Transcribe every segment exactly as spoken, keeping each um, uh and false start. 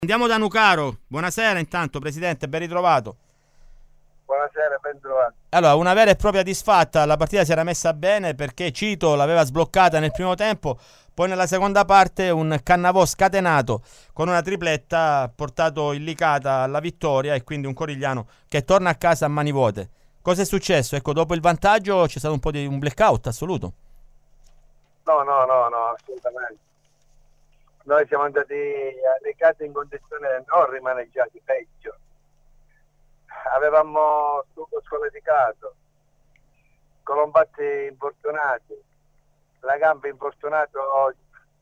Andiamo da Nucaro. Buonasera intanto, Presidente, ben ritrovato. Buonasera, ben trovato. Allora, una vera e propria disfatta, la partita si era messa bene perché Cito l'aveva sbloccata nel primo tempo, poi nella seconda parte un Cannavò scatenato con una tripletta ha portato il Licata alla vittoria e quindi un Corigliano che torna a casa a mani vuote. Cosa è successo? Ecco, dopo il vantaggio c'è stato un po' di un blackout assoluto. No, no, no, no, assolutamente. Noi siamo andati a Licata in condizioni non rimaneggiati, peggio. Avevamo Stucco squalificato, Colombatti infortunati, la Gamba infortunato oggi,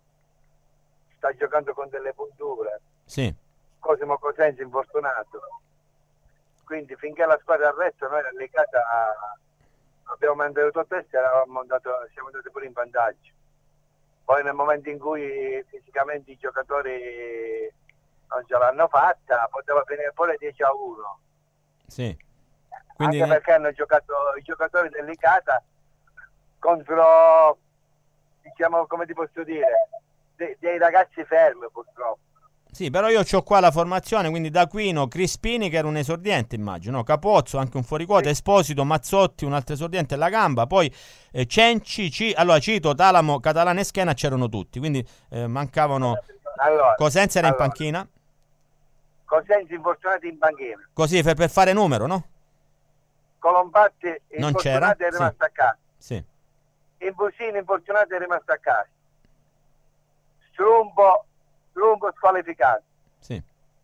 sta giocando con delle punture, Sì. Cosimo Cosenza infortunato, quindi finché la squadra resta noi a Licata abbiamo mantenuto testa e eravamo andato, siamo andati pure in vantaggio. Poi nel momento in cui fisicamente i giocatori non ce l'hanno fatta poteva finire pure dieci a uno. Sì. Quindi Anche perché hanno giocato i giocatori del Licata contro, diciamo, come ti posso dire, dei, dei ragazzi fermi purtroppo. Sì, però io ho qua la formazione, quindi D'Aquino, Crispini che era un esordiente immagino, Capozzo anche un fuoriquota, sì. Esposito, Mazzotti un altro esordiente, la Gamba, poi eh, Cenci, C- allora Cito, Talamo, Catalano e Schena c'erano tutti, quindi eh, mancavano, allora, Cosenza era allora, in panchina. Cosenza infortunati in panchina. Così per, per fare numero, no? Colombatti non c'era, è rimasto sì. a casa. Sì. Imbusini infortunato è rimasto a casa. Strumbo, Strumbo squalificato. Sì.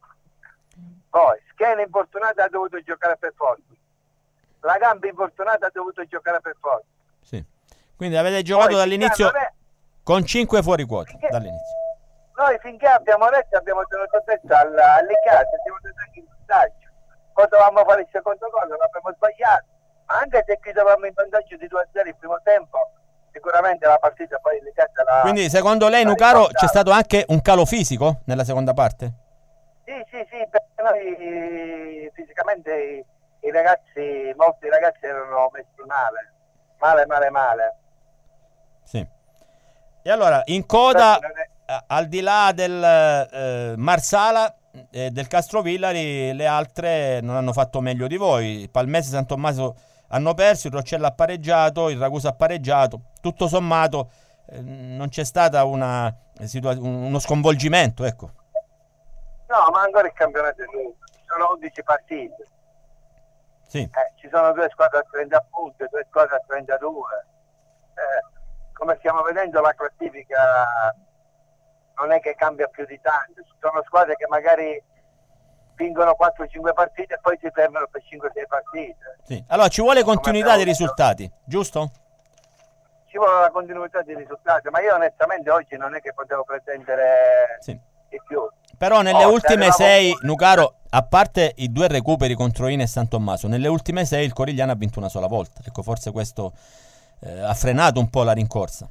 Poi Schena infortunato ha dovuto giocare per forza. La Gamba infortunata ha dovuto giocare per forza. Sì. Quindi avete giocato Poi, dall'inizio è... con cinque fuori quota finché... dall'inizio. Noi finché abbiamo letto abbiamo tenuto testa alle case, siamo stati anche in vantaggio. Poi dovevamo fare il secondo gol, l'abbiamo sbagliato. Anche se qui dovevamo in vantaggio di due a zero il primo tempo, sicuramente la partita poi le case la... Quindi secondo lei Nucaro c'è stato anche un calo fisico nella seconda parte? Sì, sì, sì, perché noi fisicamente i, i ragazzi, molti ragazzi erano messi male. Male, male, male. Sì. E allora, in coda... al di là del eh, Marsala e eh, del Castrovillari, le altre non hanno fatto meglio di voi. Palmese e San Tommaso hanno perso, il Roccella ha pareggiato, il Ragusa ha pareggiato. Tutto sommato eh, non c'è stata una situa- uno sconvolgimento, ecco. No, ma ancora il campionato è lungo, ci sono undici partite. Sì. Eh, ci sono due squadre a trenta punti, due squadre a trentadue. Eh, come stiamo vedendo la classifica non è che cambia più di tanto, sono squadre che magari vincono quattro cinque partite e poi si fermano per cinque sei partite. Sì. Allora ci vuole continuità dei risultati, giusto? Ci vuole la continuità dei risultati, ma io onestamente oggi non è che potevo pretendere sì. di più. Però nelle oh, ultime sei, Nucaro, a parte i due recuperi contro Ine e San Tommaso, nelle ultime sei il Corigliano ha vinto una sola volta. Ecco, forse questo eh, ha frenato un po' la rincorsa.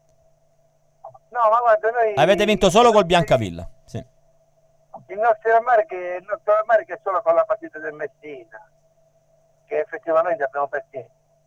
No, ma guarda, noi... Avete vinto solo col Biancavilla, sì. Il nostro rammarico il nostro rammarico è solo con la partita del Messina, che effettivamente abbiamo perso.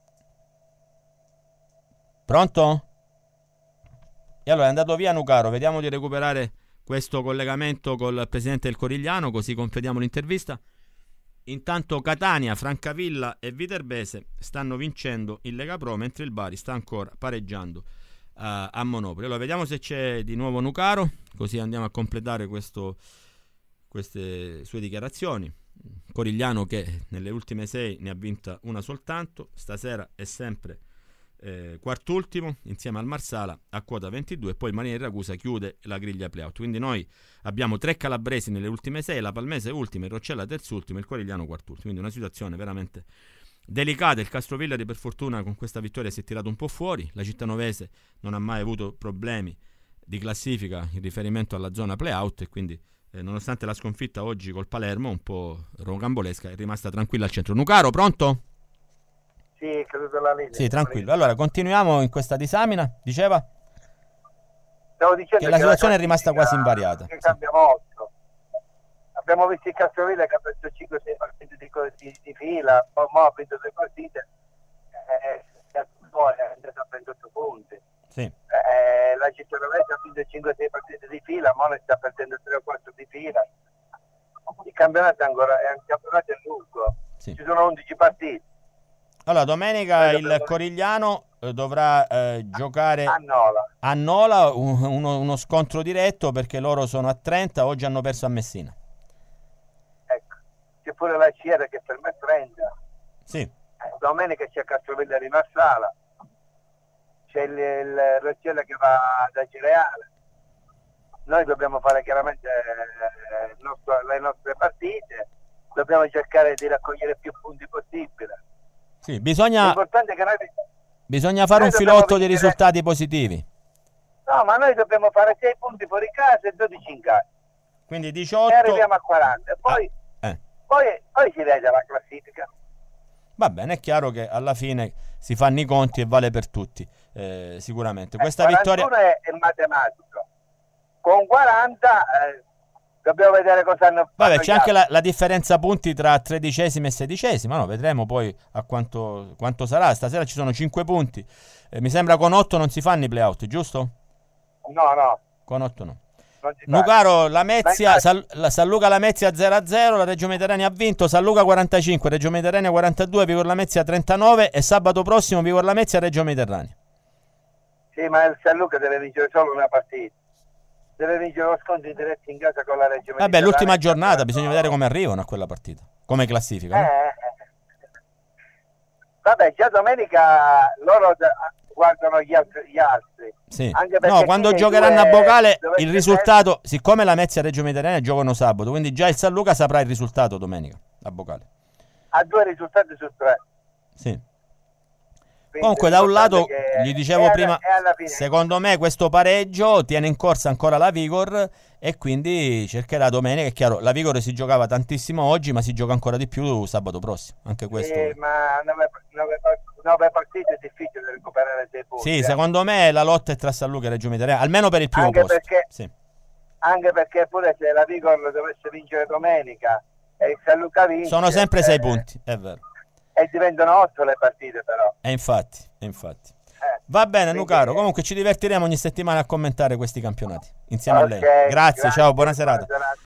Pronto? E allora è andato via Nucaro, vediamo di recuperare questo collegamento col presidente del Corigliano, così completiamo l'intervista. Intanto Catania, Francavilla e Viterbese stanno vincendo in Lega Pro, mentre il Bari sta ancora pareggiando a, a Monopoli. Allora vediamo se c'è di nuovo Nucaro, così andiamo a completare questo, queste sue dichiarazioni. Corigliano che nelle ultime sei ne ha vinta una soltanto, stasera è sempre eh, quartultimo insieme al Marsala a quota ventidue e poi il Marina di Ragusa chiude la griglia playout. Quindi noi abbiamo tre calabresi nelle ultime sei, la Palmese ultima, il Roccella terzultimo e il Corigliano quartultimo. Quindi una situazione veramente delicata. Il Castrovillari per fortuna con questa vittoria si è tirato un po' fuori, la Cittanovese non ha mai avuto problemi di classifica in riferimento alla zona playout e quindi eh, nonostante la sconfitta oggi col Palermo un po' rocambolesca è rimasta tranquilla al centro. Nucaro, pronto? Sì, credo la linea. Sì, tranquillo. Allora continuiamo in questa disamina, diceva Stavo dicendo che la che situazione la è rimasta quasi invariata. Che cambia molto. Abbiamo visto il Castrovilla che ha perso cinque sei partite di, di, di fila, poi ha vinto due partite e eh, poi è andato a ventotto punti. Sì. Eh, la Cittadinanza ha vinto cinque sei partite di fila, Mone sta perdendo tre o quattro di fila. Il campionato è ancora è un campionato è lungo, Sì. ci sono undici partite. Allora, domenica Quello il per- Corigliano eh, dovrà eh, giocare A Nola. a Nola, un- uno, uno scontro diretto perché loro sono a trenta, oggi hanno perso a Messina. Ecco. C'è pure la Ciera che per me è trenta. Sì, Eh, domenica c'è Castrovilla di Marsala, c'è il, il Roccella che va da Cireale. Noi dobbiamo fare chiaramente eh, il nostro- le nostre partite, dobbiamo cercare di raccogliere più punti possibile. sì, bisogna, L'importante è che noi, bisogna fare noi un dobbiamo filotto di vincere- risultati positivi. no, ma noi dobbiamo fare sei punti fuori casa e dodici in casa Quindi e diciotto. arriviamo a quaranta e poi, Ah, eh. poi, poi si vede la classifica. Va bene, è chiaro che alla fine si fanno i conti e vale per tutti, eh, sicuramente. Eh, Questa vittoria... quarantuno è, è matematico, con quaranta eh, dobbiamo vedere cosa hanno fatto. Vabbè, gli c'è anche altri. la, la differenza punti tra tredicesima e sedicesima, no? Vedremo poi a quanto, quanto sarà. Stasera ci sono cinque punti. Eh, mi sembra con otto non si fanno i playout, giusto? No, no, Con otto no. non si fa. Nucaro, Lamezia, Ma infatti- San, la, San Luca Lamezia zero a zero, la Reggio Mediterranea ha vinto, San Luca quarantacinque, Reggio Mediterranea quarantadue, Vigor Lamezia trentanove e sabato prossimo Vigor Lamezia Reggio Mediterranea. Sì, ma il San Luca deve vincere solo una partita. Deve vincere lo scontro diretto in casa con la Reggio Vabbè, Mediterranea. l'ultima giornata, bisogna vedere come arrivano a quella partita, come classifica. Eh, no? eh, eh. Vabbè, già domenica loro da- guardano gli altri. Gli altri. Sì. Anche perché No, quando qui giocheranno due- a Bocale dove il c'è risultato, siccome la Mezia e Reggio Mediterranea giocano sabato, quindi già il San Luca saprà il risultato domenica a Bocale. ha due risultati su tre. Sì. Quindi Comunque da un lato, l'importante è che- gli dicevo e alla- prima, e alla fine- secondo me questo pareggio tiene in corsa ancora la Vigor e quindi cercherà domenica. È chiaro, la Vigor si giocava tantissimo oggi, ma si gioca ancora di più sabato prossimo. Anche questo. Sì, ma nove, nove, nove partite è difficile recuperare sei punti. Sì, eh. secondo me la lotta è tra San Luca e Reggio Mediterranea, almeno per il primo Anche posto. perché- Sì. Anche perché pure se la Vigor dovesse vincere domenica e il San Luca vince, Sono sempre sei eh, punti, è vero. E diventano otto le partite però. E infatti, e infatti. Eh, Va bene, quindi- Nucaro. Comunque ci divertiremo ogni settimana a commentare questi campionati insieme a lei. Ok, Grazie, ciao, buona grazie, serata. buona serata.